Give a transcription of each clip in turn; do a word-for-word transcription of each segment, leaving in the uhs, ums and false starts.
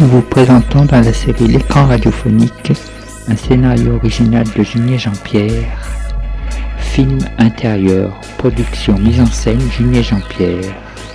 nous vous présentons dans la série L'écran radiophonique un scénario original de Junier Jean-Pierre, film intérieur, production, mise en scène Junier Jean-Pierre.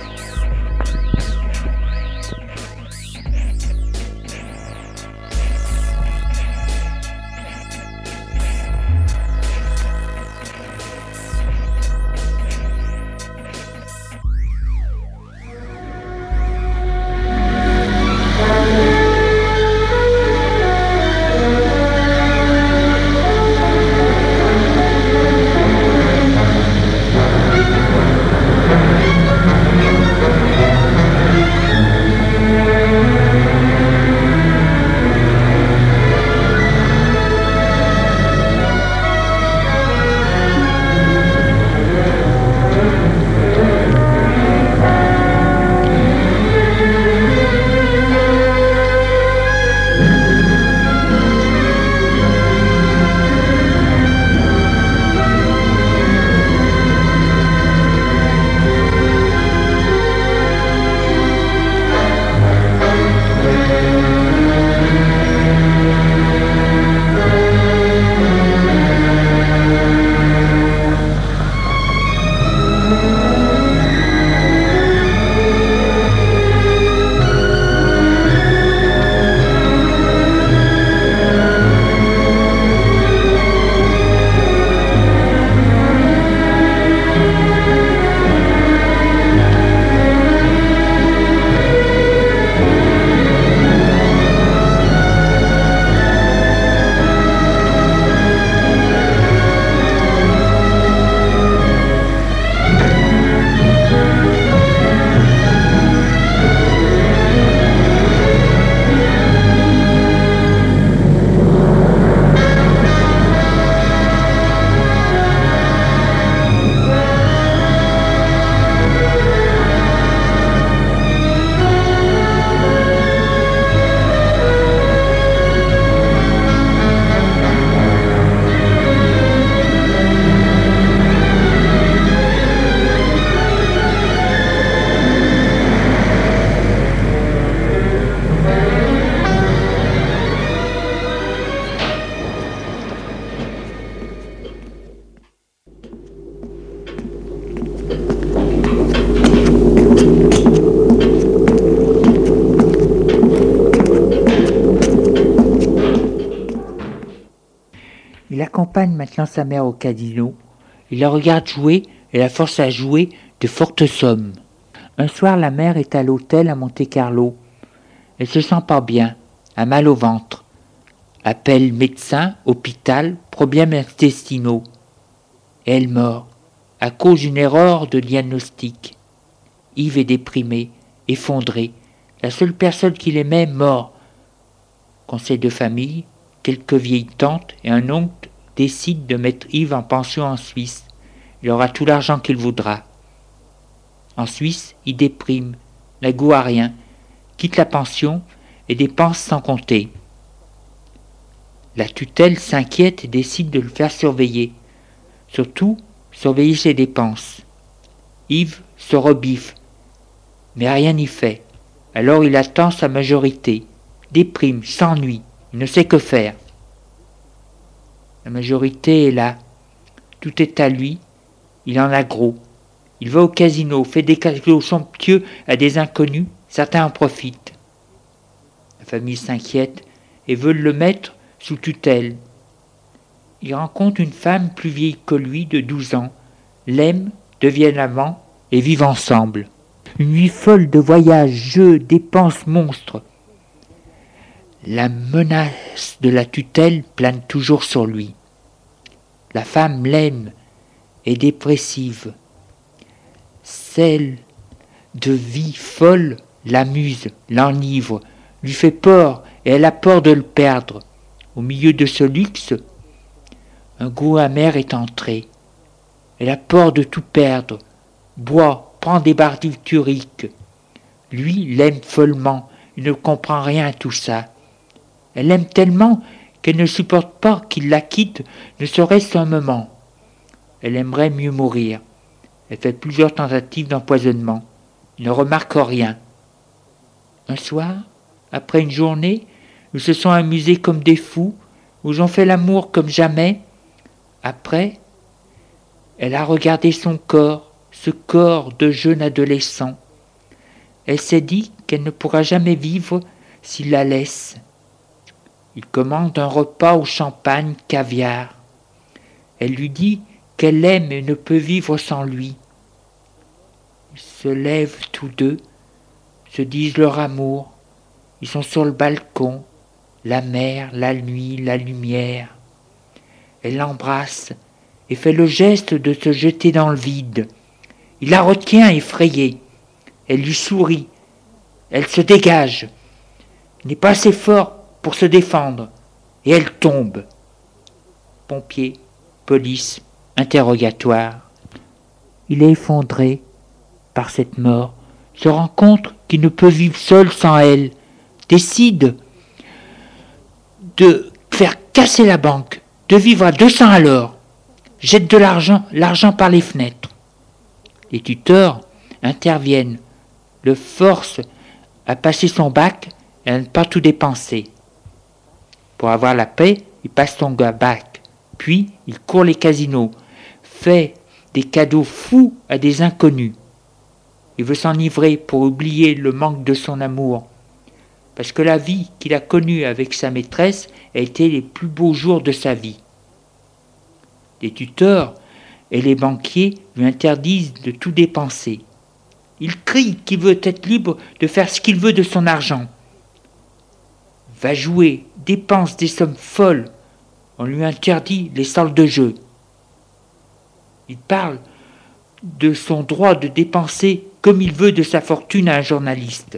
Il accompagne maintenant sa mère au casino. Il la regarde jouer et la force à jouer de fortes sommes. Un soir, la mère est à l'hôtel à Monte-Carlo. Elle se sent pas bien, a mal au ventre. Appelle médecin, hôpital, problèmes intestinaux. Et elle meurt, à cause d'une erreur de diagnostic. Yves est déprimé, effondré. La seule personne qu'il aimait mort. Conseil de famille, quelques vieilles tantes et un oncle décident de mettre Yves en pension en Suisse. Il aura tout l'argent qu'il voudra. En Suisse, il déprime, n'a goût à rien, quitte la pension et dépense sans compter. La tutelle s'inquiète et décide de le faire surveiller. Surtout, surveiller ses dépenses. Yves se rebiffe, mais rien n'y fait. Alors il attend sa majorité, déprime, s'ennuie, il ne sait que faire. La majorité est là, tout est à lui, il en a gros. Il va au casino, fait des cadeaux somptueux à des inconnus, certains en profitent. La famille s'inquiète et veut le mettre sous tutelle. Il rencontre une femme plus vieille que lui de douze ans, l'aime, deviennent amants et vivent ensemble. Une vie folle de voyages, jeux, dépenses monstres. La menace de la tutelle plane toujours sur lui. La femme l'aime, est dépressive. Celle de vie folle l'amuse, l'enivre, lui fait peur et elle a peur de le perdre. Au milieu de ce luxe, un goût amer est entré. Elle a peur de tout perdre, boit, prend des barbituriques. Lui l'aime follement, il ne comprend rien à tout ça. Elle l'aime tellement qu'elle ne supporte pas qu'il la quitte, ne serait-ce un moment. Elle aimerait mieux mourir. Elle fait plusieurs tentatives d'empoisonnement. Il ne remarque rien. Un soir, après une journée, où se sont amusés comme des fous, où ils ont fait l'amour comme jamais. Après, elle a regardé son corps, ce corps de jeune adolescent. Elle s'est dit qu'elle ne pourra jamais vivre s'il la laisse. Il commande un repas au champagne, caviar. Elle lui dit qu'elle l'aime et ne peut vivre sans lui. Ils se lèvent tous deux, se disent leur amour. Ils sont sur le balcon, la mer, la nuit, la lumière. Elle l'embrasse et fait le geste de se jeter dans le vide. Il la retient effrayée. Elle lui sourit. Elle se dégage. Il n'est pas assez fort pour se défendre. Et elle tombe. Pompiers, police, interrogatoire. Il est effondré par cette mort, se rend compte qu'il ne peut vivre seul sans elle, décide de faire casser la banque, de vivre à deux cents à l'heure, jette de l'argent, l'argent par les fenêtres. Les tuteurs interviennent, le forcent à passer son bac et à ne pas tout dépenser. Pour avoir la paix, il passe son bac, puis il court les casinos, fait des cadeaux fous à des inconnus. Il veut s'enivrer pour oublier le manque de son amour, parce que la vie qu'il a connue avec sa maîtresse a été les plus beaux jours de sa vie. Les tuteurs et les banquiers lui interdisent de tout dépenser. Il crie qu'il veut être libre de faire ce qu'il veut de son argent. Va jouer, dépense des sommes folles. On lui interdit les salles de jeu. Il parle de son droit de dépenser comme il veut de sa fortune à un journaliste.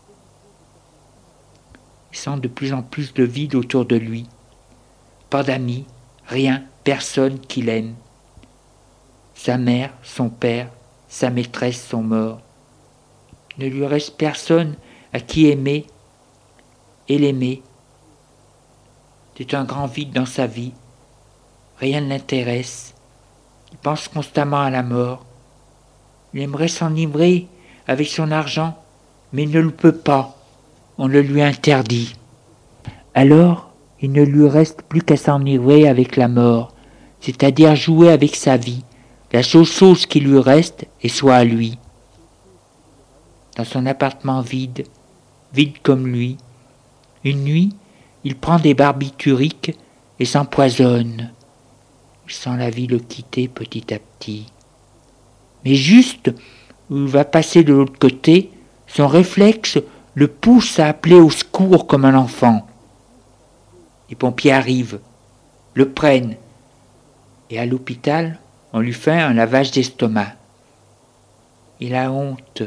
Il sent de plus en plus de vide autour de lui. Pas d'amis, rien, personne qui l'aime. Sa mère, son père, sa maîtresse sont morts. Il ne lui reste personne à qui aimer et l'aimer. C'est un grand vide dans sa vie. Rien ne l'intéresse. Il pense constamment à la mort. Il aimerait s'enivrer avec son argent, mais il ne le peut pas. On le lui interdit. Alors, il ne lui reste plus qu'à s'enivrer avec la mort, c'est-à-dire jouer avec sa vie, la seule chose qui lui reste et soit à lui. Dans son appartement vide, vide comme lui, une nuit, il prend des barbituriques et s'empoisonne. Il sent la vie le quitter petit à petit. Mais juste où il va passer de l'autre côté, son réflexe le pousse à appeler au secours comme un enfant. Les pompiers arrivent, le prennent, et à l'hôpital, on lui fait un lavage d'estomac. Il a honte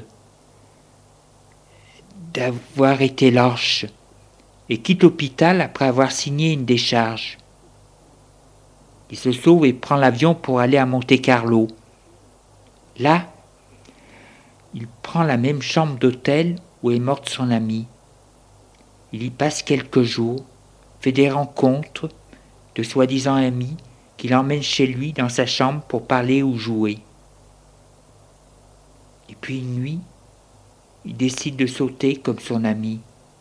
d'avoir été lâche et quitte l'hôpital après avoir signé une décharge. Il se sauve et prend l'avion pour aller à Monte-Carlo. Là, il prend la même chambre d'hôtel où est morte son amie. Il y passe quelques jours, fait des rencontres de soi-disant amis qu'il emmène chez lui dans sa chambre pour parler ou jouer. Et puis une nuit, il décide de sauter comme son ami.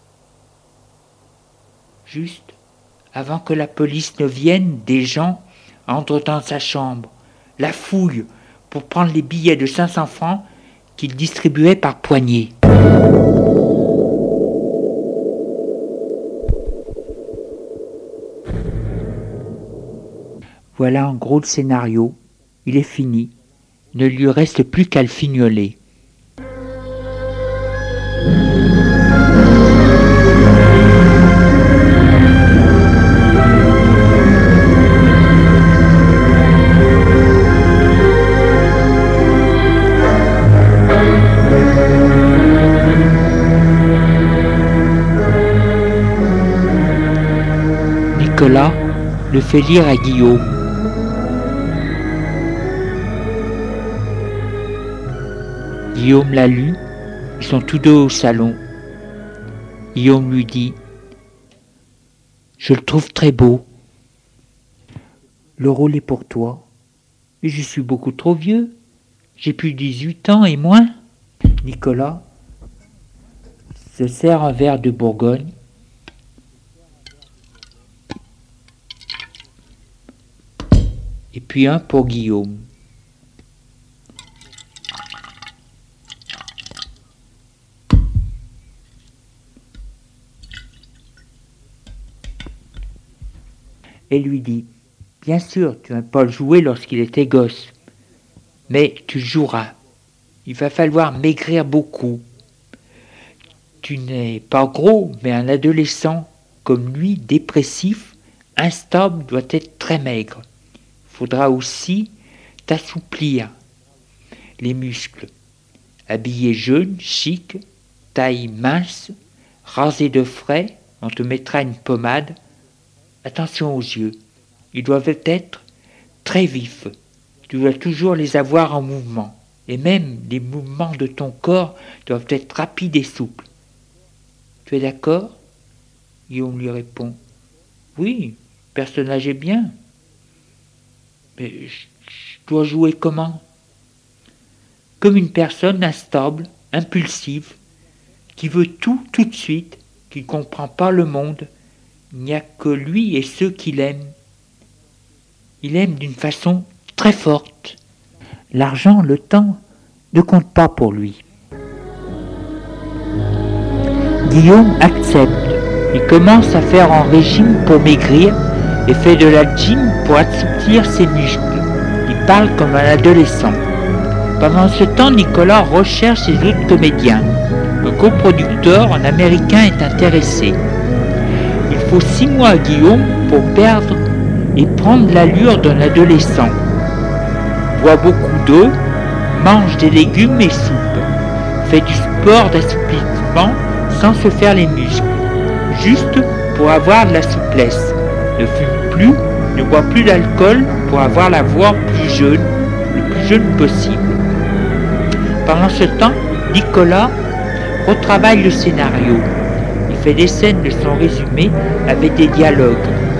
Juste avant que la police ne vienne, des gens entrent dans sa chambre, la fouillent pour prendre les billets de cinq cents francs qu'il distribuait par poignée. Voilà en gros le scénario. Il est fini. Il ne lui reste plus qu'à le fignoler. Nicolas le fait lire à Guillaume. Guillaume l'a lu, ils sont tous deux au salon. Guillaume lui dit « Je le trouve très beau. Le rôle est pour toi. Mais je suis beaucoup trop vieux. J'ai plus de dix-huit ans et moins. » Nicolas se sert un verre de Bourgogne. Et puis un pour Guillaume. Et lui dit, « Bien sûr, tu n'as pas joué lorsqu'il était gosse, mais tu joueras. Il va falloir maigrir beaucoup. Tu n'es pas gros, mais un adolescent comme lui, dépressif, instable, doit être très maigre. Il faudra aussi t'assouplir les muscles. Habillé jeune, chic, taille mince, rasé de frais, on te mettra une pommade. Attention aux yeux, ils doivent être très vifs. Tu dois toujours les avoir en mouvement. Et même les mouvements de ton corps doivent être rapides et souples. Tu es d'accord ? Guillaume lui répond. Oui, le personnage est bien. Mais je, je dois jouer comment ? Comme une personne instable, impulsive, qui veut tout tout de suite, qui ne comprend pas le monde. Il n'y a que lui et ceux qu'il aime. Il aime d'une façon très forte. L'argent, le temps, ne compte pas pour lui. Guillaume accepte. Il commence à faire un régime pour maigrir et fait de la gym pour assouplir ses muscles. Il parle comme un adolescent. Pendant ce temps, Nicolas recherche ses autres comédiens. Le coproducteur, un Américain, est intéressé. Il faut six mois à Guillaume pour perdre et prendre l'allure d'un adolescent. Boit beaucoup d'eau, mange des légumes et soupes, fait du sport d'assouplissement sans se faire les muscles, juste pour avoir de la souplesse. Ne fume plus, ne boit plus d'alcool pour avoir la voix plus jeune, le plus jeune possible. Pendant ce temps, Nicolas retravaille le scénario. Il fait des scènes de son résumé avec des dialogues.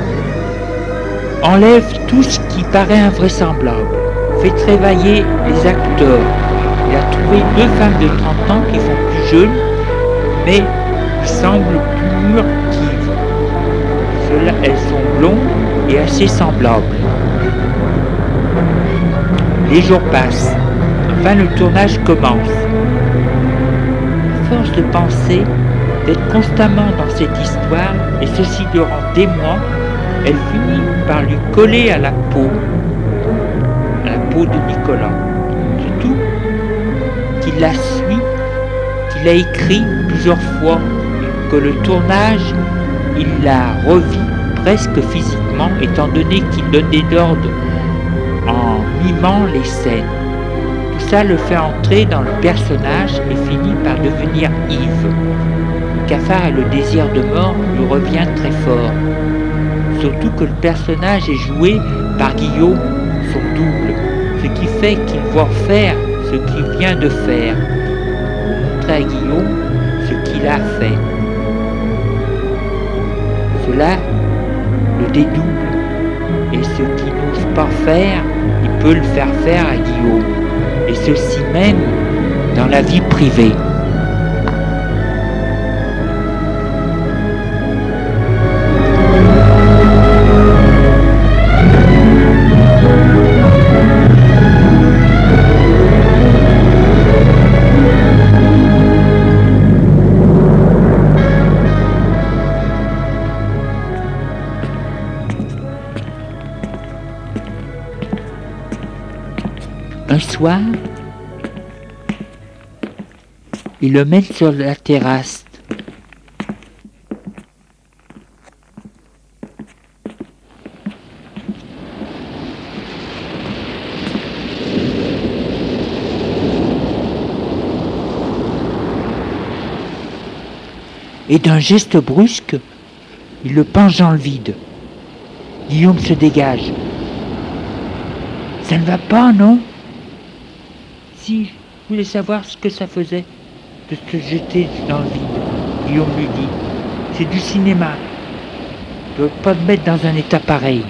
Enlève tout ce qui paraît invraisemblable. Fait travailler les acteurs. Il a trouvé deux femmes de trente ans qui font plus jeunes, mais qui semblent plus mûres qu'Yves. Cela, elles sont blondes et assez semblables. Les jours passent. Enfin, le tournage commence. À force de penser, d'être constamment dans cette histoire, et ceci durant des mois, elle finit par lui coller à la peau, à la peau de Nicolas. Surtout qu'il la suit, qu'il a écrit plusieurs fois, que le tournage, il la revit presque physiquement, étant donné qu'il donnait l'ordre en mimant les scènes. Tout ça le fait entrer dans le personnage et finit par devenir Yves. Le cafard et le désir de mort lui revient très fort. Surtout que le personnage est joué par Guillaume, son double, ce qui fait qu'il voit faire ce qu'il vient de faire, pour montrer à Guillaume ce qu'il a fait. Cela le dédouble, et ce qu'il n'ose pas faire, il peut le faire faire à Guillaume, et ceci même dans la vie privée. Un soir, il le mène sur la terrasse. Et d'un geste brusque, il le penche dans le vide. Guillaume se dégage. Ça ne va pas, non ? Si, je voulais savoir ce que ça faisait de se jeter dans le vide. Guillaume lui dit, c'est du cinéma. Je ne veux pas te mettre dans un état pareil.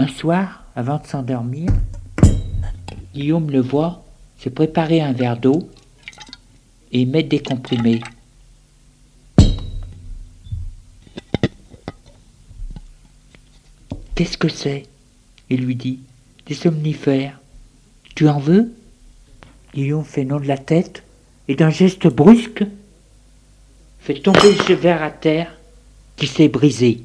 Un soir, avant de s'endormir, Guillaume le voit se préparer un verre d'eau et mettre des comprimés. « Qu'est-ce que c'est ?» Il lui dit. « Des somnifères. Tu en veux ?» Guillaume fait non de la tête et d'un geste brusque fait tomber ce verre à terre qui s'est brisé.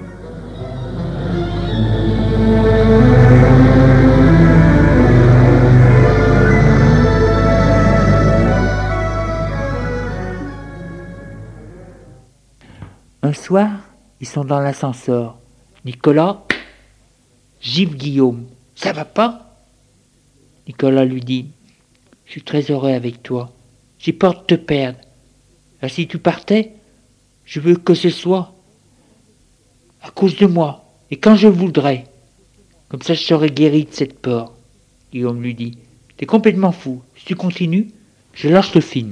Un soir, ils sont dans l'ascenseur. Nicolas gifle Guillaume. « Ça va pas ?» Nicolas lui dit. « Je suis très heureux avec toi. J'ai peur de te perdre. Alors si tu partais, je veux que ce soit à cause de moi, et quand je voudrais. Comme ça je serais guéri de cette peur. » Guillaume lui dit. « T'es complètement fou. Si tu continues, je lâche le film. »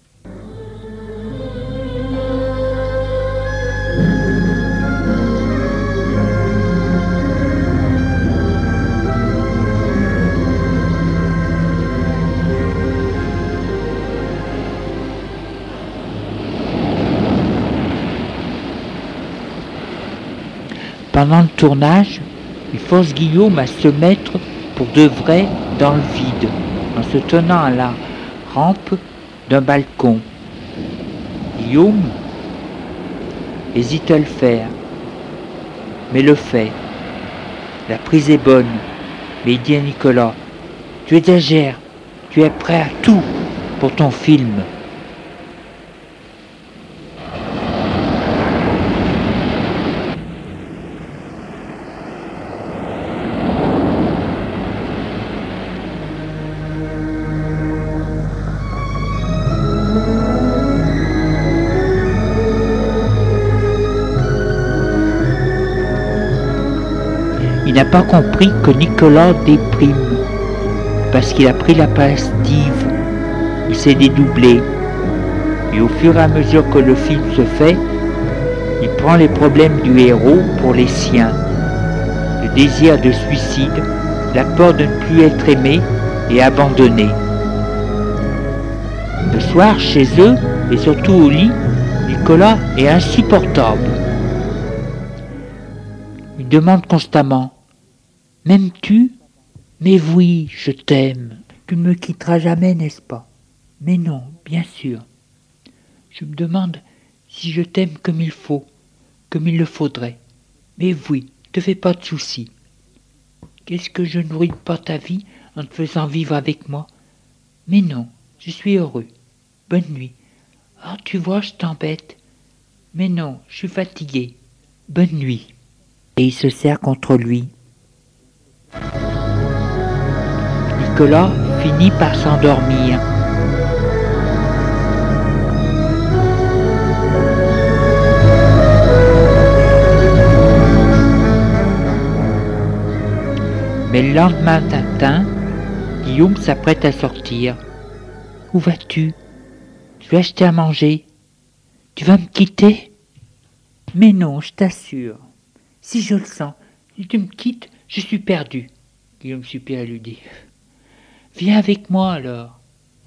Pendant le tournage, il force Guillaume à se mettre pour de vrai dans le vide, en se tenant à la rampe d'un balcon. Guillaume hésite à le faire, mais le fait. La prise est bonne, mais il dit à Nicolas, « Tu exagères, tu es prêt à tout pour ton film. » Il n'a pas compris que Nicolas déprime, parce qu'il a pris la place d'Yves. Il s'est dédoublé. Et au fur et à mesure que le film se fait, il prend les problèmes du héros pour les siens. Le désir de suicide, la peur de ne plus être aimé et abandonné. Le soir, chez eux, et surtout au lit, Nicolas est insupportable. Il demande constamment « M'aimes-tu ? Mais oui, je t'aime. Tu ne me quitteras jamais, n'est-ce pas ? Mais non, bien sûr. Je me demande si je t'aime comme il faut, comme il le faudrait. Mais oui, te fais pas de soucis. Qu'est-ce que je nourris pas ta vie en te faisant vivre avec moi ? Mais non, je suis heureux. Bonne nuit. Ah, tu vois, je t'embête. Mais non, je suis fatigué. Bonne nuit. » Et il se serre contre lui. Nicolas finit par s'endormir. Mais le lendemain matin, Guillaume s'apprête à sortir. « Où vas-tu ? Je vais acheter à manger. Tu vas me quitter ? Mais non, je t'assure. Si je le sens, si tu me quittes, je suis perdu. » Guillaume soupire et lui dit. « Viens avec moi alors. »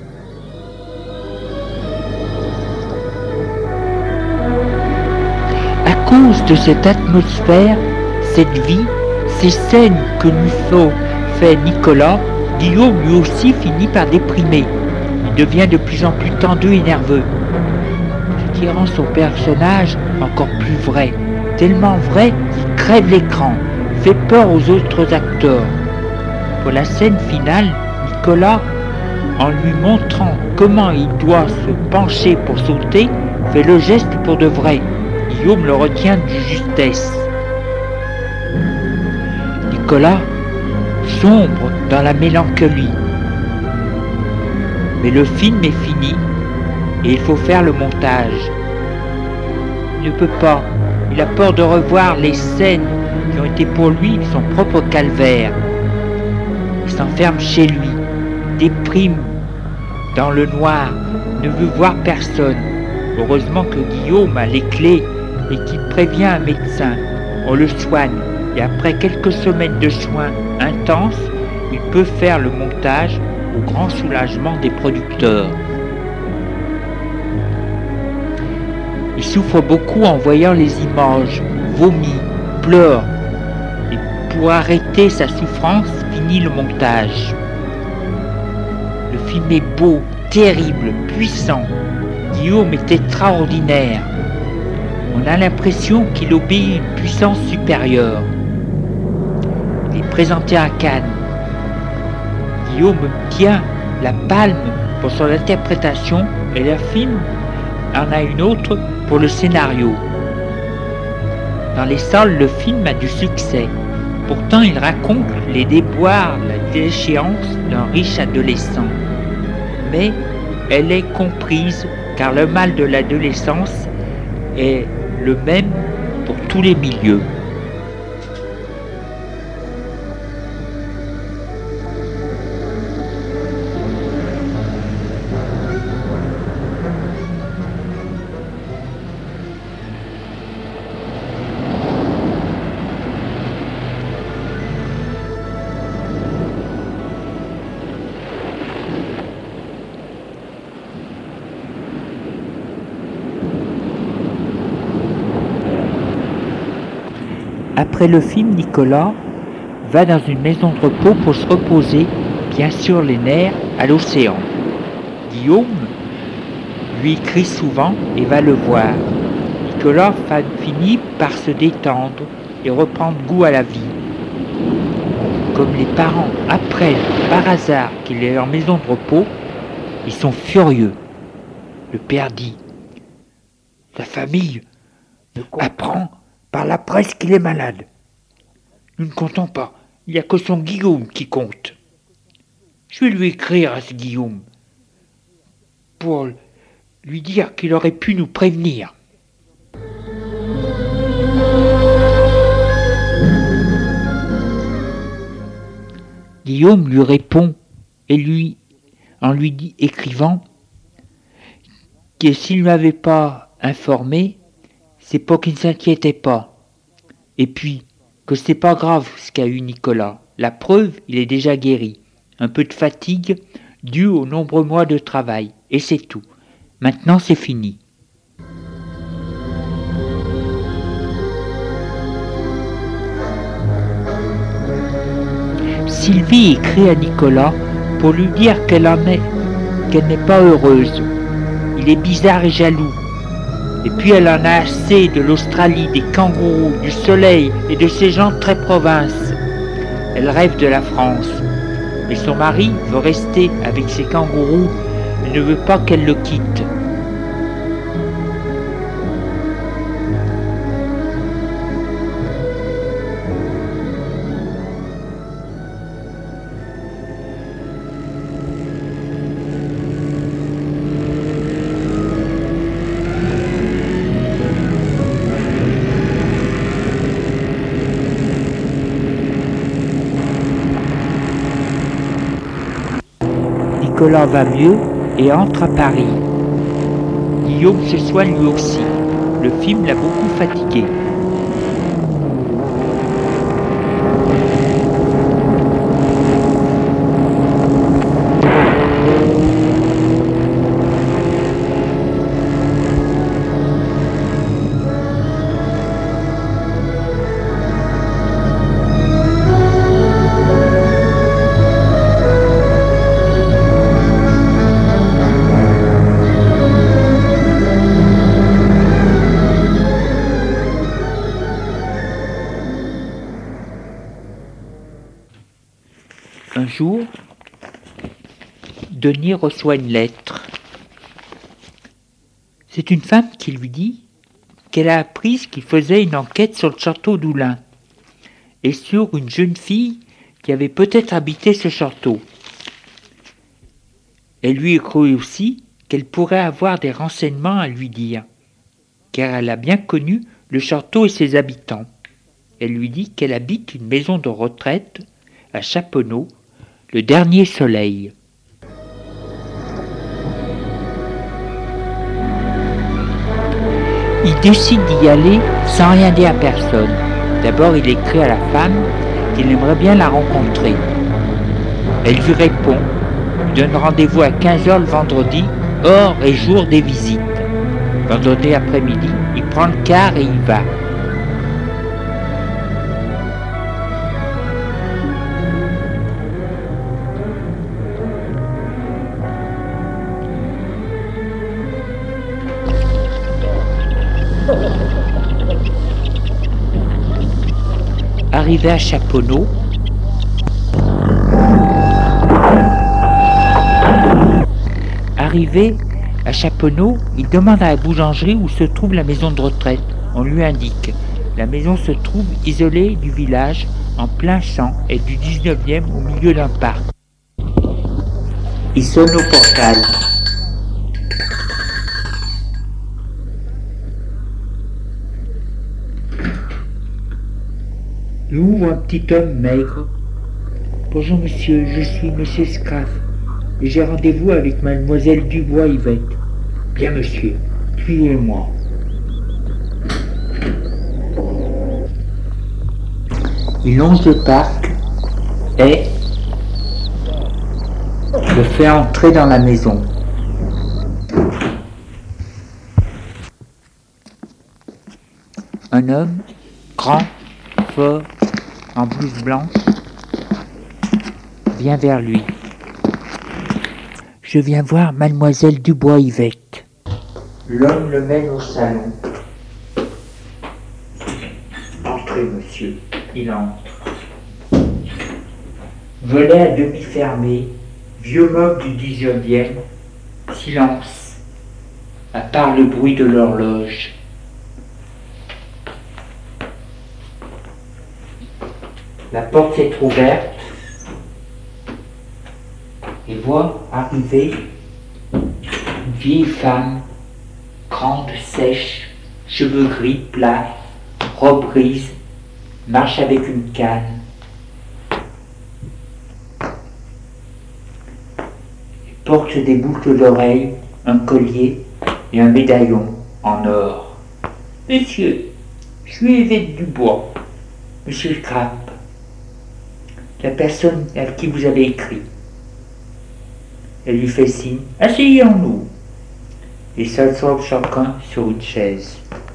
À cause de cette atmosphère, cette vie, ces scènes que lui faut fait Nicolas, Guillaume lui aussi finit par déprimer. Il devient de plus en plus tendu et nerveux, ce qui rend son personnage encore plus vrai, tellement vrai qu'il crève l'écran, fait peur aux autres acteurs. Pour la scène finale, Nicolas, en lui montrant comment il doit se pencher pour sauter, fait le geste pour de vrai. Guillaume le retient de justesse. Nicolas sombre dans la mélancolie. Mais le film est fini et il faut faire le montage. Il ne peut pas. Il a peur de revoir les scènes qui ont été pour lui son propre calvaire. Il s'enferme chez lui, déprime dans le noir, ne veut voir personne. Heureusement que Guillaume a les clés et qu'il prévient un médecin. On le soigne, et après quelques semaines de soins intenses, il peut faire le montage au grand soulagement des producteurs. Il souffre beaucoup en voyant les images, vomit, pleure, et pour arrêter sa souffrance, finit le montage. Le film est beau, terrible, puissant. Guillaume est extraordinaire. On a l'impression qu'il obéit à une puissance supérieure. Il est présenté à Cannes. Guillaume obtient la palme pour son interprétation et le film en a une autre pour le scénario. Dans les salles, le film a du succès. Pourtant, il raconte les déboires, la déchéance d'un riche adolescent. Mais elle est comprise car le mal de l'adolescence est le même pour tous les milieux. Après le film, Nicolas va dans une maison de repos pour se reposer, bien sûr les nerfs, à l'océan. Guillaume lui écrit souvent et va le voir. Nicolas finit par se détendre et reprendre goût à la vie. Comme les parents apprennent par hasard qu'il est en maison de repos, ils sont furieux. Le père dit « Sa famille apprend par la presse qu'il est malade. Nous ne comptons pas, il n'y a que son Guillaume qui compte. Je vais lui écrire à ce Guillaume pour lui dire qu'il aurait pu nous prévenir. » Guillaume lui répond et lui, en lui dit, écrivant que s'il ne m'avait pas informé, c'est pour qu'il ne s'inquiétait pas. Et puis, que c'est pas grave ce qu'a eu Nicolas. La preuve, il est déjà guéri. Un peu de fatigue due aux nombreux mois de travail. Et c'est tout. Maintenant, c'est fini. Sylvie écrit à Nicolas pour lui dire qu'elle en est, qu'elle n'est pas heureuse. Il est bizarre et jaloux. Et puis elle en a assez de l'Australie, des kangourous, du soleil et de ces gens très province. Elle rêve de la France. Mais son mari veut rester avec ses kangourous et ne veut pas qu'elle le quitte. Nicolas va mieux et entre à Paris. Guillaume se soigne lui aussi. Le film l'a beaucoup fatigué. Un jour, Denis reçoit une lettre. C'est une femme qui lui dit qu'elle a appris qu'il faisait une enquête sur le château d'Oulin et sur une jeune fille qui avait peut-être habité ce château. Elle lui écrit aussi qu'elle pourrait avoir des renseignements à lui dire, car elle a bien connu le château et ses habitants. Elle lui dit qu'elle habite une maison de retraite à Chaponneau, le dernier soleil. Il décide d'y aller sans rien dire à personne. D'abord, il écrit à la femme qu'il aimerait bien la rencontrer. Elle lui répond, lui donne rendez-vous à quinze heures le vendredi, heure et jour des visites. Vendredi après-midi, il prend le car et il va. Arrivé à Chaponneau, Arrivé à Chaponneau, il demande à la boulangerie où se trouve la maison de retraite. On lui indique. La maison se trouve isolée du village, en plein champ, et du dix-neuvième au milieu d'un parc. Il sonne au portail. Il ouvre un petit homme maigre. « Bonjour monsieur, je suis monsieur Scraff. Et j'ai rendez-vous avec mademoiselle Dubois-Yvette. »« Bien monsieur, suivez-moi. » Il longe le parc et le fait entrer dans la maison. Un homme, grand, fort, en blouse blanche, vient vers lui. « Je viens voir mademoiselle Dubois-Yvette. » L'homme le mène au salon. « Entrez, monsieur. » Il entre. Volet à demi fermé, vieux meuble du dix-neuvième, silence, à part le bruit de l'horloge. La porte s'est ouverte. Et voit arriver une vieille femme, grande, sèche, cheveux gris, plats, robe grise, marche avec une canne. Elle porte des boucles d'oreilles, un collier et un médaillon en or. « Monsieur, je suis Yvette Dubois, monsieur Scraff, la personne à qui vous avez écrit. » Elle lui fait signe. « Asseyons-nous » et s'assoient chacun sur une chaise.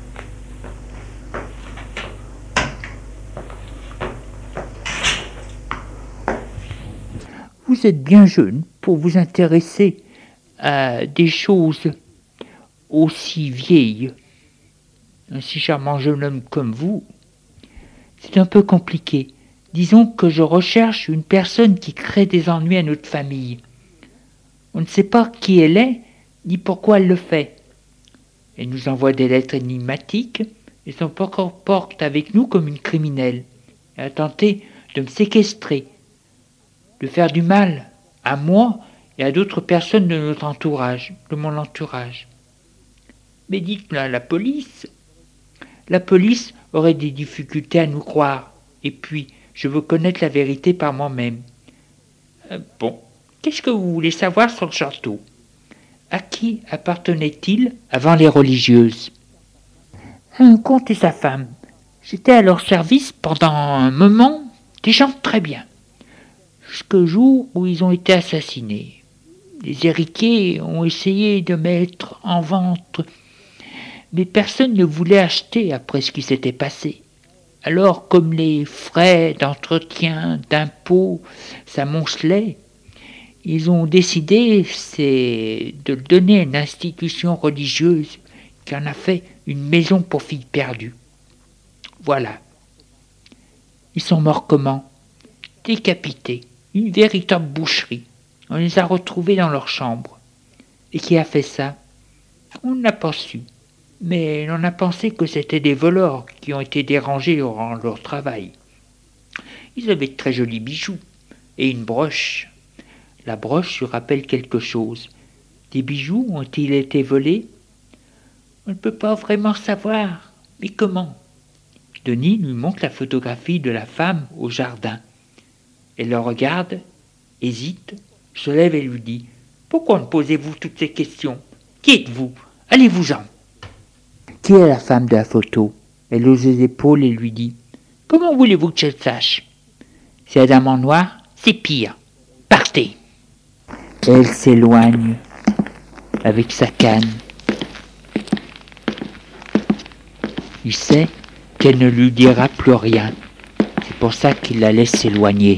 Vous êtes bien jeune pour vous intéresser à des choses aussi vieilles. Un si charmant jeune homme comme vous, c'est un peu compliqué. Disons que je recherche une personne qui crée des ennuis à notre famille. On ne sait pas qui elle est, ni pourquoi elle le fait. Elle nous envoie des lettres énigmatiques et se comporte avec nous comme une criminelle. Elle a tenté de me séquestrer, de faire du mal à moi et à d'autres personnes de notre entourage, de mon entourage. Mais dites-le à la police. La police aurait des difficultés à nous croire. Et puis, je veux connaître la vérité par moi-même. Euh, bon. Qu'est-ce que vous voulez savoir sur le château? À qui appartenait-il avant les religieuses? Un comte et sa femme. J'étais à leur service pendant un moment, des gens très bien. Jusqu'au jour où ils ont été assassinés. Les héritiers ont essayé de mettre en vente, mais personne ne voulait acheter après ce qui s'était passé. Alors, comme les frais d'entretien, d'impôts, s'amoncelait, ils ont décidé c'est de le donner à une institution religieuse qui en a fait une maison pour filles perdues. Voilà. Ils sont morts comment? Décapités. Une véritable boucherie. On les a retrouvés dans leur chambre. Et qui a fait ça? On n'a pas su. Mais on a pensé que c'était des voleurs qui ont été dérangés durant leur travail. Ils avaient de très jolis bijoux et une broche. La broche lui rappelle quelque chose. Des bijoux ont-ils été volés? On ne peut pas vraiment savoir. Mais comment? Denis lui montre la photographie de la femme au jardin. Elle le regarde, hésite, se lève et lui dit « Pourquoi me posez-vous toutes ces questions? Qui êtes-vous? Allez-vous-en » Qui est la femme de la photo? Elle hausse les épaules et lui dit « Comment voulez-vous que je le sache? C'est la dame en noir, c'est pire. Partez. Elle s'éloigne avec sa canne. Il sait qu'elle ne lui dira plus rien. C'est pour ça qu'il la laisse s'éloigner.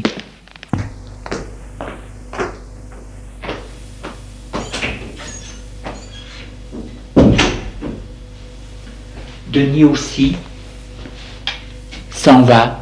Denis aussi s'en va.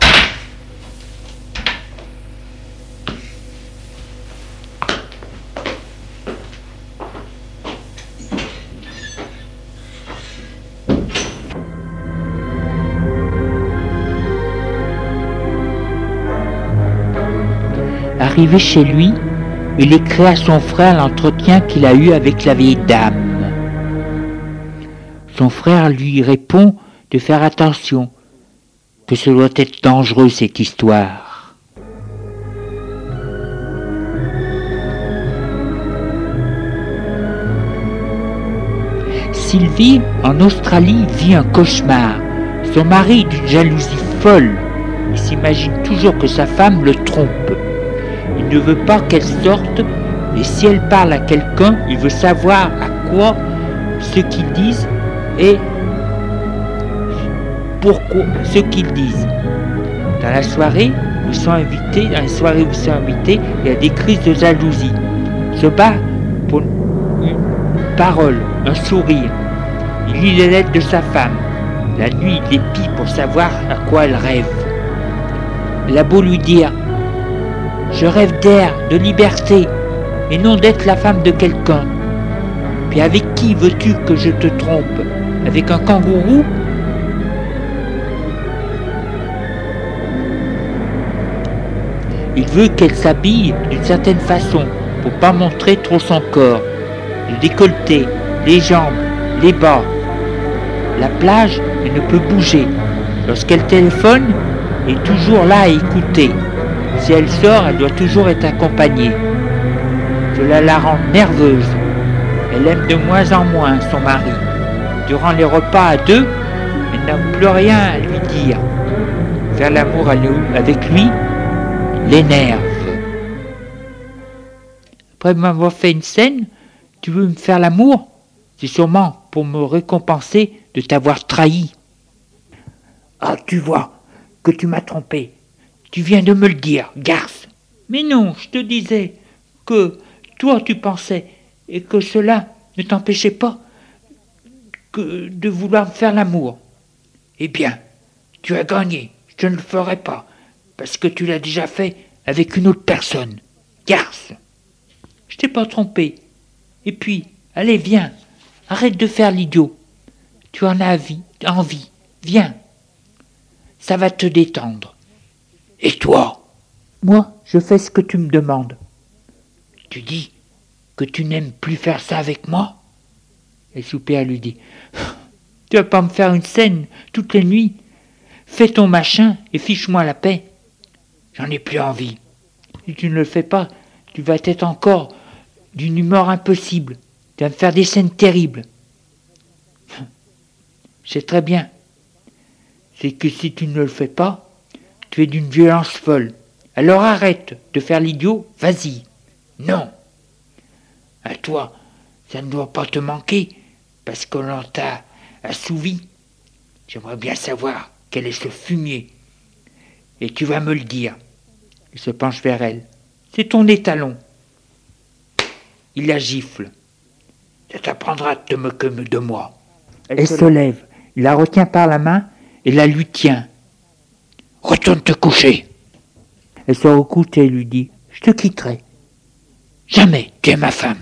Arrivé chez lui, il écrit à son frère l'entretien qu'il a eu avec la vieille dame. Son frère lui répond de faire attention, que ce doit être dangereux cette histoire. Sylvie, en Australie, vit un cauchemar. Son mari est d'une jalousie folle. Il s'imagine toujours que sa femme le trompe. Il ne veut pas qu'elle sorte, et si elle parle à quelqu'un, il veut savoir à quoi ce qu'ils disent et pourquoi ce qu'ils disent. Dans la soirée, ils sont invités, dans les soirées où ils sont invités, il y a des crises de jalousie. Il se bat pour une parole, un sourire. Il lit les lettres de sa femme. La nuit, il épie pour savoir à quoi elle rêve. Elle a beau lui dire « Je rêve d'air, de liberté, et non d'être la femme de quelqu'un. Puis avec qui veux-tu que je te trompe? Avec un kangourou ?» Il veut qu'elle s'habille d'une certaine façon pour pas montrer trop son corps. Le décolleté, les jambes, les bas. La plage, elle ne peut bouger. Lorsqu'elle téléphone, elle est toujours là à écouter. Si elle sort, elle doit toujours être accompagnée. Cela la rend nerveuse. Elle aime de moins en moins son mari. Durant les repas à deux, elle n'a plus rien à lui dire. Faire l'amour avec lui l'énerve. Après m'avoir fait une scène, tu veux me faire l'amour? C'est sûrement pour me récompenser de t'avoir trahi. Ah, tu vois que tu m'as trompé. Tu viens de me le dire, garce. Mais non, je te disais que toi tu pensais et que cela ne t'empêchait pas que de vouloir me faire l'amour. Eh bien, tu as gagné. Je ne le ferai pas parce que tu l'as déjà fait avec une autre personne. Garce. Je t'ai pas trompé. Et puis, allez, viens. Arrête de faire l'idiot. Tu en as envie, envie. Viens. Ça va te détendre. Et toi? Moi, je fais ce que tu me demandes. Tu dis que tu n'aimes plus faire ça avec moi? Et Soupir lui dit, tu vas pas me faire une scène toutes les nuits? Fais ton machin et fiche-moi la paix. J'en ai plus envie. Si tu ne le fais pas, tu vas être encore d'une humeur impossible. Tu vas me faire des scènes terribles. Je sais très bien. C'est que si tu ne le fais pas, tu es d'une violence folle. Alors arrête de faire l'idiot, vas-y. Non. À toi, ça ne doit pas te manquer, parce qu'on t'a assouvi. J'aimerais bien savoir quel est ce fumier. Et tu vas me le dire. Il se penche vers elle. C'est ton étalon. Il la gifle. Ça t'apprendra de te moquer de moi. Elle, Elle se, se lève. Il la retient par la main et la lui tient. Retourne te coucher. Elle se recouche et lui dit, je te quitterai. Jamais, tu es ma femme.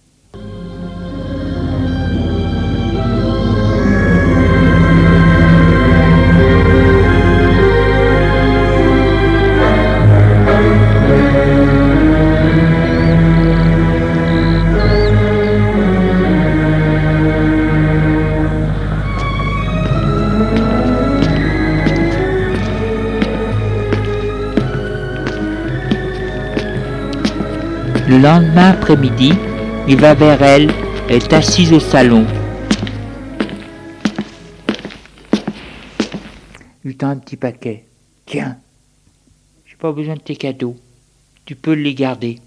Le lendemain après-midi, il va vers elle, elle est assise au salon. Il tend un petit paquet. Tiens, j'ai pas besoin de tes cadeaux. Tu peux les garder.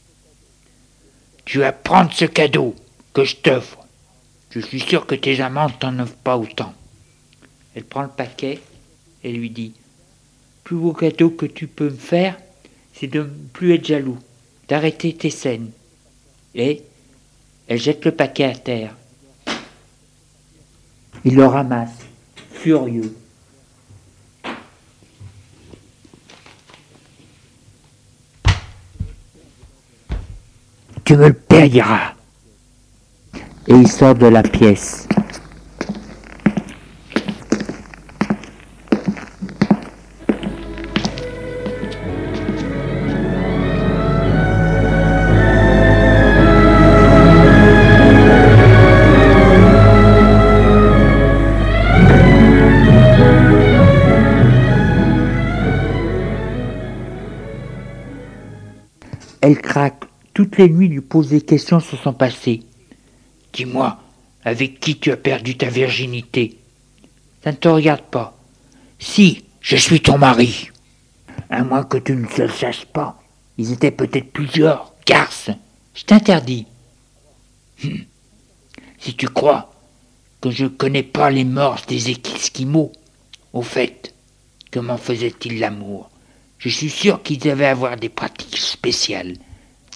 Tu vas prendre ce cadeau que je t'offre. Je suis sûr que tes amants ne t'en offrent pas autant. Elle prend le paquet et lui dit « Plus beau cadeau que tu peux me faire, c'est de ne plus être jaloux, d'arrêter tes scènes. » Et elle jette le paquet à terre. Il le ramasse, furieux. « Tu me le payeras !» Et il sort de la pièce. Elle craque. Toutes les nuits lui pose des questions sur son passé. « Dis-moi, avec qui tu as perdu ta virginité ? Ça ne te regarde pas. Si, je suis ton mari. À moins que tu ne le saches pas. Ils étaient peut-être plusieurs, garces. Je t'interdis. Hum. Si tu crois que je ne connais pas les mœurs des Esquimaux, au fait, comment faisaient-ils l'amour ? Je suis sûr qu'ils devaient avoir des pratiques spéciales. Dis-les-moi. »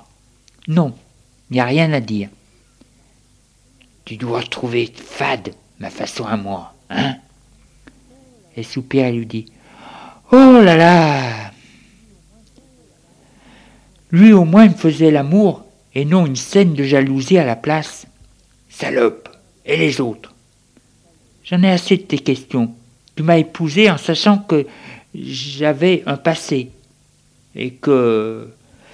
Non, il n'y a rien à dire. Tu dois trouver fade ma façon à moi, hein ? Elle soupire et lui dit « Oh là là ! Lui au moins me faisait l'amour et non une scène de jalousie à la place. Salope ! Et les autres ? J'en ai assez de tes questions. Tu m'as épousé en sachant que j'avais un passé et que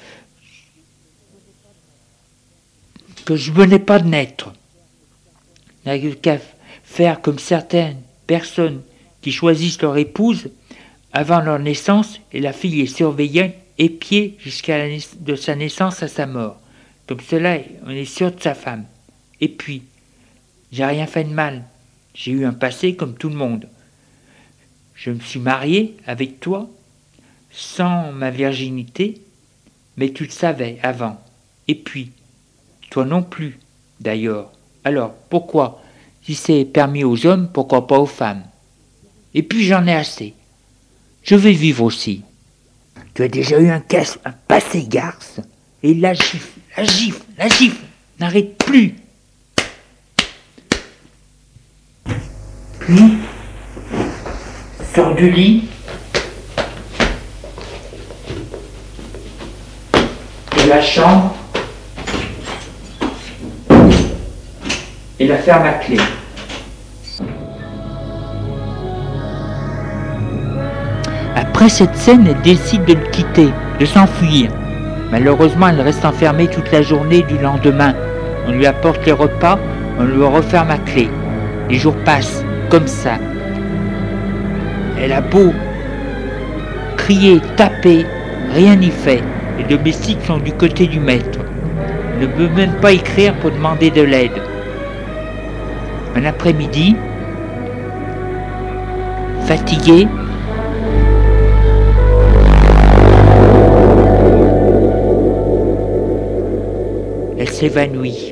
que je venais pas de naître. Il n'y a qu'à faire comme certaines personnes qui choisissent leur épouse avant leur naissance et la fille est surveillée, épiée jusqu'à la naiss- de sa naissance à sa mort. Comme cela, on est sûr de sa femme. Et puis, j'ai rien fait de mal. J'ai eu un passé comme tout le monde. Je me suis marié avec toi sans ma virginité, mais tu le savais avant. Et puis, toi non plus, d'ailleurs. Alors, pourquoi ? Si c'est permis aux hommes, pourquoi pas aux femmes ? Et puis j'en ai assez. Je vais vivre aussi. Tu as déjà eu un, casse, un passé garce. Et la gifle, la gifle, la gifle, n'arrête plus. Puis, sort du lit, de la chambre, et la ferme à clé. Après cette scène, elle décide de le quitter, de s'enfuir. Malheureusement, elle reste enfermée toute la journée du lendemain. On lui apporte les repas, on lui referme à clé. Les jours passent, comme ça. Elle a beau crier, taper, rien n'y fait. Les domestiques sont du côté du maître. Elle ne peut même pas écrire pour demander de l'aide. Un après-midi, fatiguée, elle s'évanouit.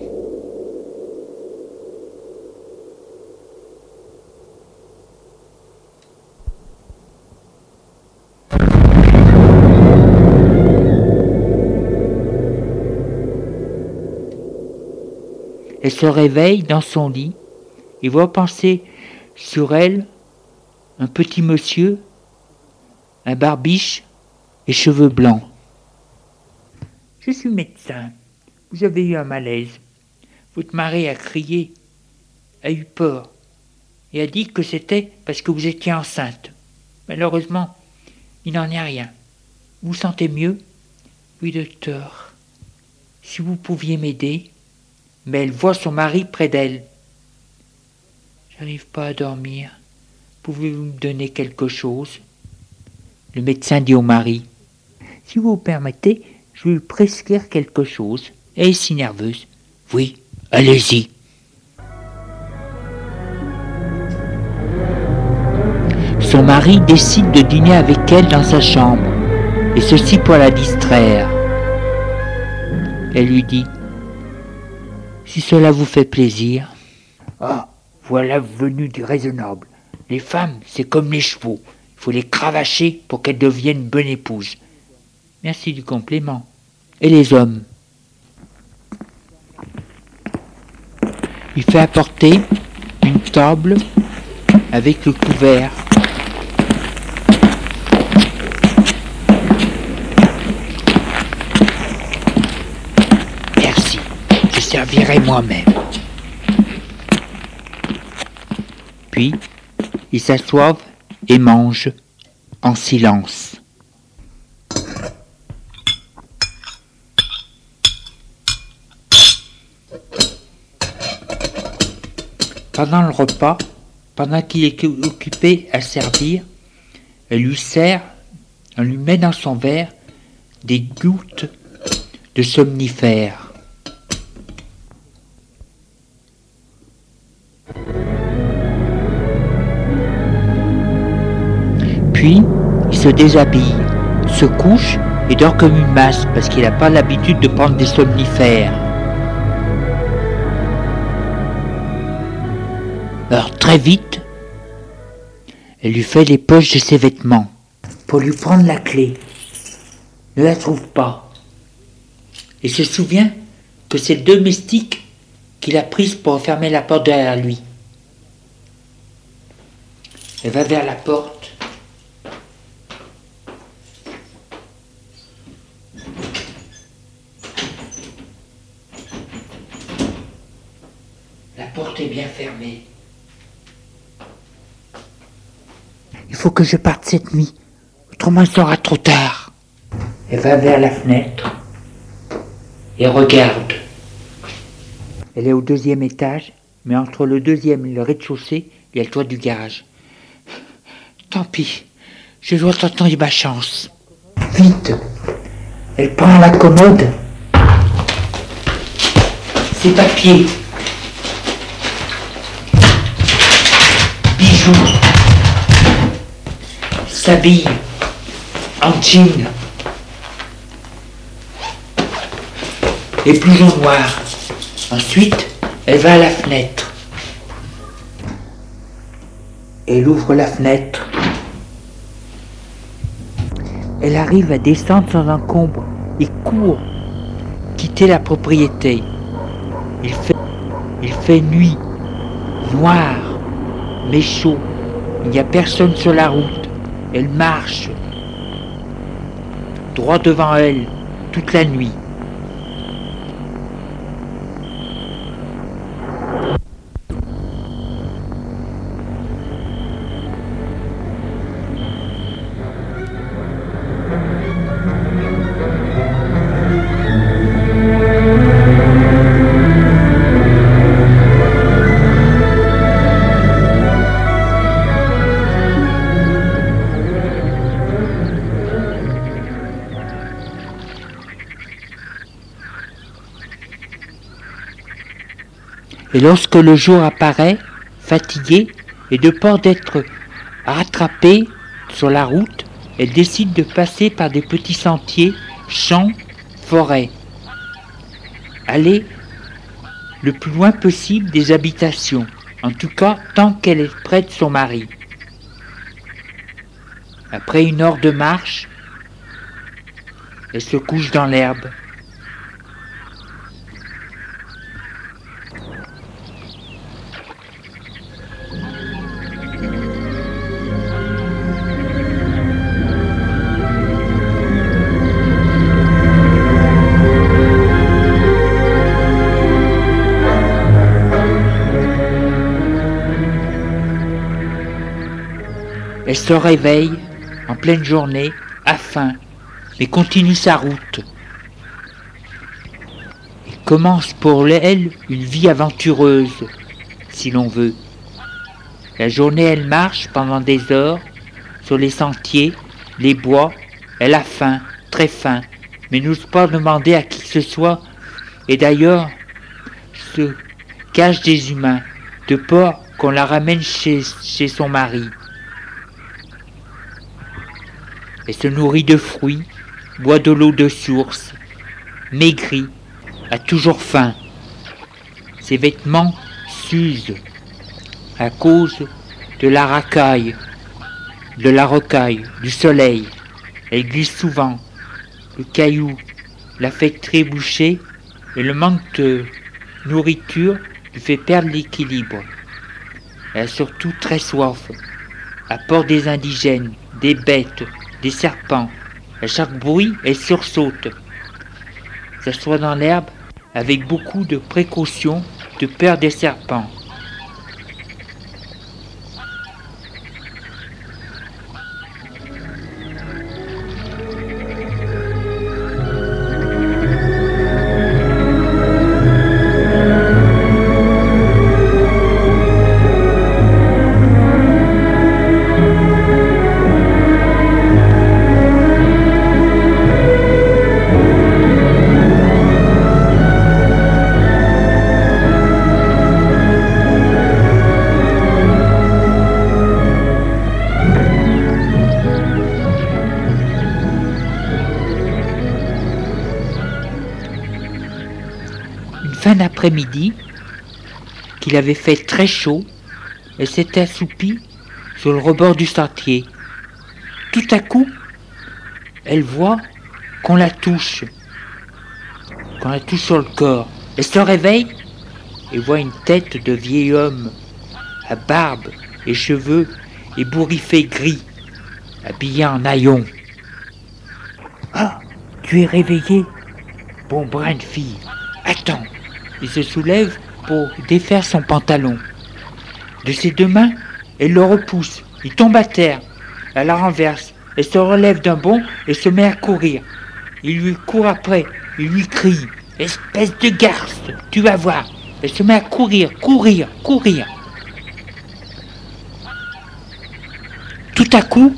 Elle se réveille dans son lit et voit penser sur elle un petit monsieur, un barbiche et cheveux blancs. « Je suis médecin. Vous avez eu un malaise. Votre mari a crié, a eu peur et a dit que c'était parce que vous étiez enceinte. Malheureusement, il n'en est rien. Vous vous sentez mieux ? Oui, docteur. Si vous pouviez m'aider. » Mais elle voit son mari près d'elle. « J'arrive pas à dormir. Pouvez-vous me donner quelque chose ?» Le médecin dit au mari, « Si vous permettez, je vais lui prescrire quelque chose. Elle est si nerveuse. »« Oui, allez-y. » Son mari décide de dîner avec elle dans sa chambre, et ceci pour la distraire. Elle lui dit « Si cela vous fait plaisir. »« Ah, voilà venu du raisonnable. Les femmes, c'est comme les chevaux. Il faut les cravacher pour qu'elles deviennent bonne épouse. »« Merci du complément. »« Et les hommes ?» Il fait apporter une table avec le couvert. Merci, je servirai moi-même. Puis, ils s'assoivent et mangent en silence. Pendant le repas, pendant qu'il est occupé à servir, elle lui sert, elle lui met dans son verre des gouttes de somnifère. Puis, il se déshabille, se couche et dort comme une masse parce qu'il n'a pas l'habitude de prendre des somnifères. Alors très vite, elle lui fait les poches de ses vêtements pour lui prendre la clé. Ne la trouve pas. Et se souvient que c'est le domestique qui l'a prise pour fermer la porte derrière lui. Elle va vers la porte. La porte est bien fermée. Il faut que je parte cette nuit, autrement il sera trop tard. Elle va vers la fenêtre et regarde. Elle est au deuxième étage, mais entre le deuxième et le rez-de-chaussée, il y a le toit du garage. Tant pis, je dois tenter ma chance. Vite, elle prend la commode, ses papiers, bijoux, s'habille en jean et blouson noir. Ensuite, elle va à la fenêtre. Elle ouvre la fenêtre. Elle arrive à descendre sans encombre et court quitter la propriété. Il fait, il fait nuit, noir, mais chaud. Il n'y a personne sur la route. Elle marche droit devant elle toute la nuit. Et lorsque le jour apparaît, fatiguée et de peur d'être rattrapée sur la route, elle décide de passer par des petits sentiers, champs, forêts. Aller le plus loin possible des habitations, en tout cas tant qu'elle est près de son mari. Après une heure de marche, elle se couche dans l'herbe. Elle se réveille en pleine journée, a faim, mais continue sa route. Et commence pour elle une vie aventureuse, si l'on veut. La journée, elle marche pendant des heures sur les sentiers, les bois. Elle a faim, très faim, mais n'ose pas demander à qui que ce soit. Et d'ailleurs, se cache des humains, de peur qu'on la ramène chez, chez son mari. Elle se nourrit de fruits, boit de l'eau de source, maigrit, a toujours faim. Ses vêtements s'usent à cause de la racaille, de la rocaille, du soleil. Elle glisse souvent. Le caillou la fait trébucher et le manque de nourriture lui fait perdre l'équilibre. Elle a surtout très soif. Apporte des indigènes, des bêtes, des serpents. À chaque bruit, elle sursaute. S'assoit dans l'herbe avec beaucoup de précautions, de peur des serpents. Fin d'après-midi, qu'il avait fait très chaud, elle s'était assoupie sur le rebord du sentier. Tout à coup, elle voit qu'on la touche, qu'on la touche sur le corps. Elle se réveille et voit une tête de vieil homme, à barbe et cheveux ébouriffés gris, habillé en haillons. « Ah, tu es réveillée, bon brin de fille, attends !» Il se soulève pour défaire son pantalon. De ses deux mains, elle le repousse. Il tombe à terre. Elle la renverse. Elle se relève d'un bond et se met à courir. Il lui court après. Il lui crie « Espèce de garce, tu vas voir !» Elle se met à courir, courir, courir. Tout à coup,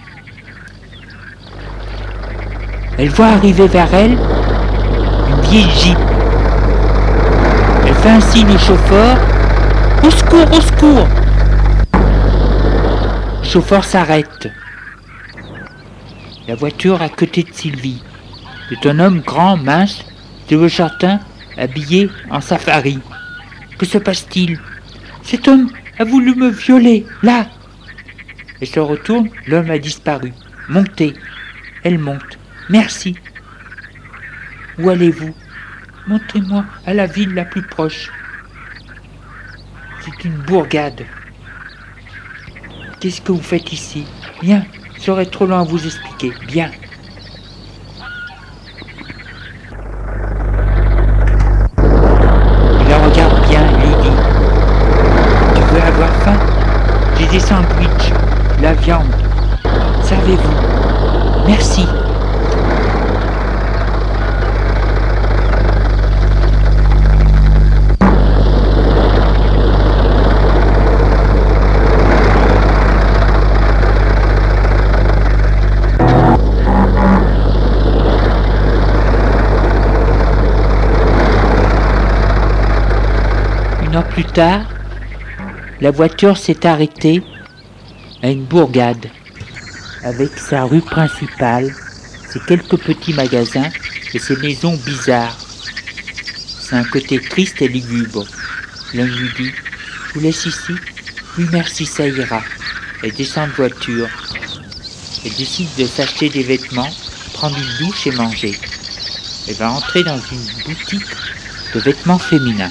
elle voit arriver vers elle une vieille Jeep. Elle fait un signe au chauffeur. « Au secours, au secours !» Le chauffeur s'arrête. La voiture à côté de Sylvie. C'est un homme grand, mince, cheveux châtains, habillé en safari. Que se passe-t-il? Cet homme a voulu me violer, là. Elle se retourne, l'homme a disparu. Montez. Elle monte. Merci. Où allez-vous? Montrez-moi à la ville la plus proche. C'est une bourgade. Qu'est-ce que vous faites ici? Bien, je serai trop long à vous expliquer. Bien. Il la regarde bien et lui dit: Tu veux avoir faim? J'ai des sandwichs, de la viande. Servez-vous. Merci. Une heure plus tard, la voiture s'est arrêtée à une bourgade, avec sa rue principale, ses quelques petits magasins et ses maisons bizarres. C'est un côté triste et lugubre. L'homme lui dit: Je vous laisse ici? Oui, merci, ça ira. Elle descend de voiture. Elle décide de s'acheter des vêtements, prendre une douche et manger. Elle va entrer dans une boutique de vêtements féminins.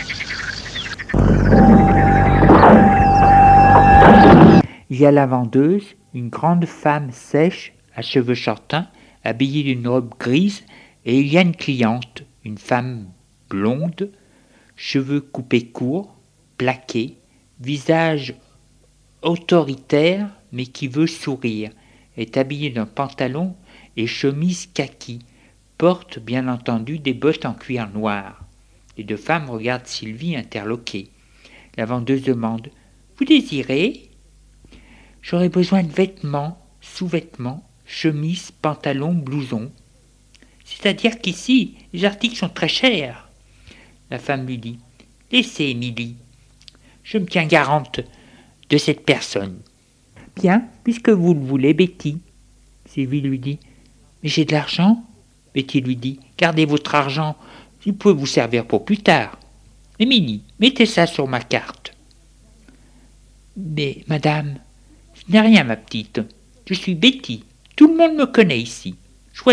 Il y a la vendeuse, une grande femme sèche, à cheveux châtains, habillée d'une robe grise, et il y a une cliente, une femme blonde, cheveux coupés courts, plaqués, visage autoritaire, mais qui veut sourire, est habillée d'un pantalon et chemise kaki, porte bien entendu des bottes en cuir noir. Les deux femmes regardent Sylvie interloquée. La vendeuse demande: Vous désirez? J'aurais besoin de vêtements, sous-vêtements, chemises, pantalons, blousons. C'est-à-dire qu'ici, les articles sont très chers. La femme lui dit: Laissez, Émilie. Je me tiens garante de cette personne. Bien, puisque vous le voulez, Betty. Sylvie lui dit « Mais j'ai de l'argent ?» Betty lui dit « Gardez votre argent, il peut vous servir pour plus tard. Émilie, mettez ça sur ma carte. » « Mais, madame, ce n'est rien, ma petite. Je suis Betty. Tout le monde me connaît ici. Choisissez. »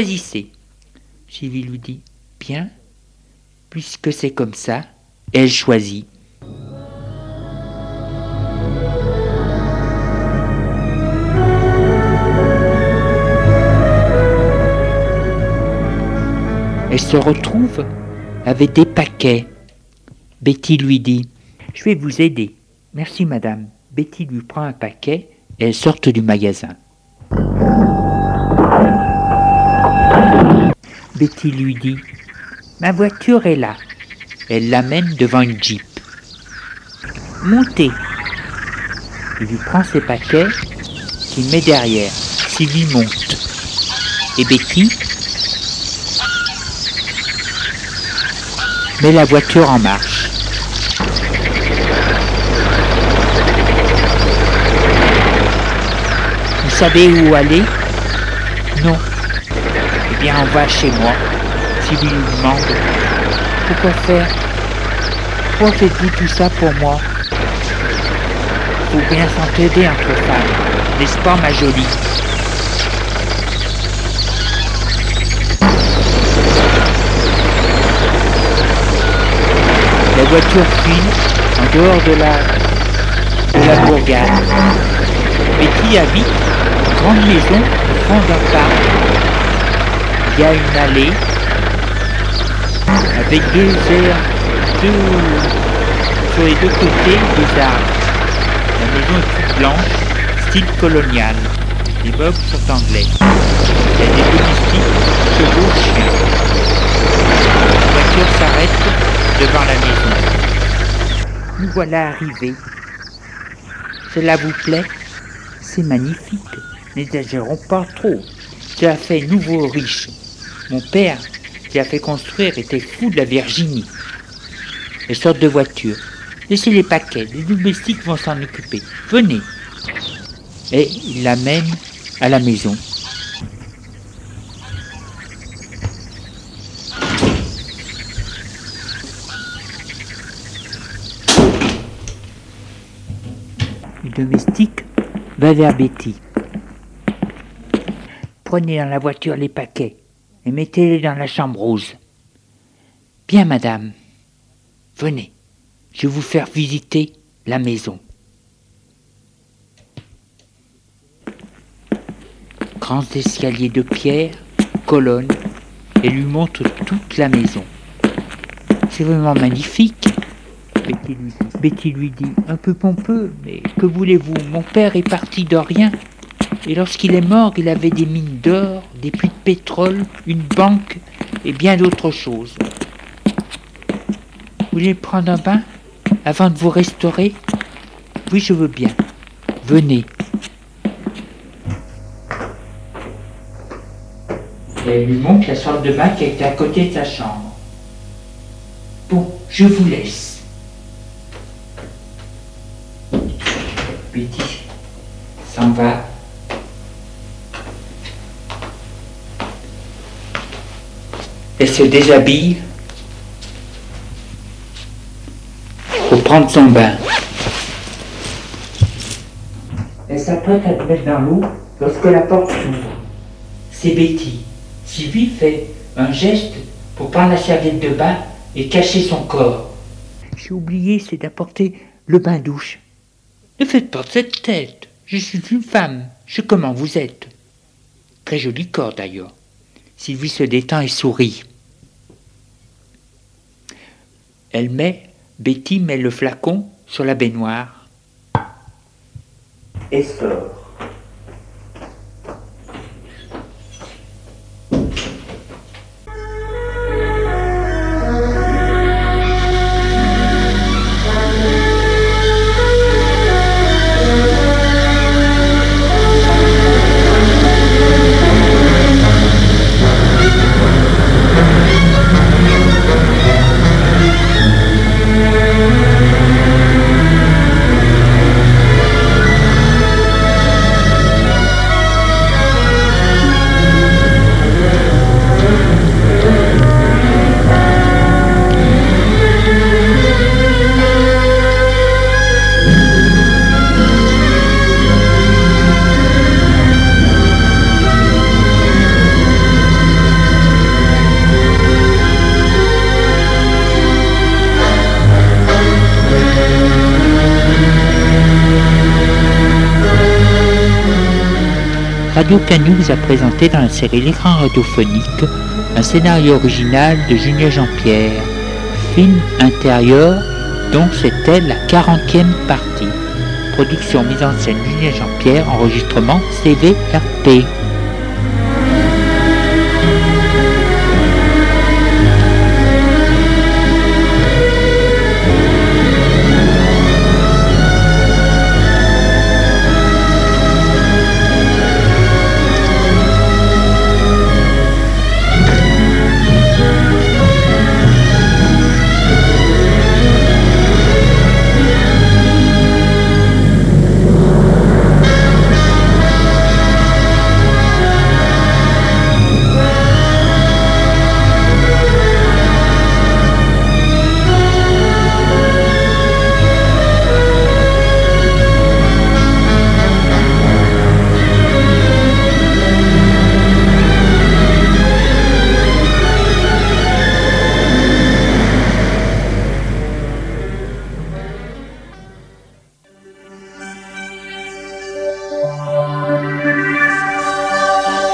Sylvie lui dit « Bien, puisque c'est comme ça. » Elle choisit. Elle se retrouve avec des paquets. Betty lui dit « Je vais vous aider. »« Merci, madame. » Betty lui prend un paquet et elle sort du magasin. Betty lui dit « Ma voiture est là. » Elle l'amène devant une Jeep. « Montez !» Il lui prend ses paquets qu'il met derrière. Sylvie monte. Et Betty met la voiture en marche. Vous savez où aller? Non. Eh bien, on va chez moi. Sylvie lui demande « Pourquoi faire? Pourquoi faites-vous tout ça pour moi? Faut bien s'entraider entre femmes, n'est-ce pas, ma jolie ?» La voiture file en dehors de la, de la bourgade. Betty habite une grande maison au fond d'un parc. Il y a une allée avec deux airs, deux, sur les deux côtés des arbres. La maison est toute blanche, style colonial. Les meubles sont anglais. Il y a des domestiques, chevaux, chiens. La voiture s'arrête devant la maison. Nous voilà arrivés. Cela vous plaît? C'est magnifique. N'exagérons pas trop. Cela fait nouveau riche. Mon père, qui a fait construire, était fou de la Virginie. Elles sortent de voiture. Laissez les paquets, les domestiques vont s'en occuper. Venez. Et il l'amène à la maison. Le domestique va vers Betty. Prenez dans la voiture les paquets et mettez-les dans la chambre rose. Bien, madame. Venez, je vais vous faire visiter la maison. Grands escaliers de pierre, colonnes, et lui montre toute la maison. C'est vraiment magnifique. Betty lui dit, Betty lui dit, un peu pompeux, mais que voulez-vous, mon père est parti de rien. Et lorsqu'il est mort, il avait des mines d'or, des puits de pétrole, une banque et bien d'autres choses. Vous voulez prendre un bain avant de vous restaurer? Oui, je veux bien. Venez. Et elle lui montre la sorte de bain qui est à côté de sa chambre. Bon, je vous laisse. Betty s'en va. Elle se déshabille pour prendre son bain. Elle s'apprête à te mettre dans l'eau lorsque la porte s'ouvre. C'est Betty. Sylvie fait un geste pour prendre la serviette de bain et cacher son corps. J'ai oublié, c'est d'apporter le bain-douche. Ne faites pas de cette tête. Je suis une femme. Je sais comment vous êtes. Très joli corps d'ailleurs. Sylvie se détend et sourit. Elle met, Betty met le flacon sur la baignoire et sort. Radio Canu vous a présenté dans la série L'écran radiophonique un scénario original de Julien Jean-Pierre, film intérieur dont c'était la quarantième partie. Production mise en scène Julien Jean-Pierre, enregistrement C V R P.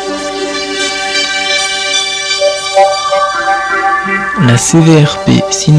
La C V R P Ciné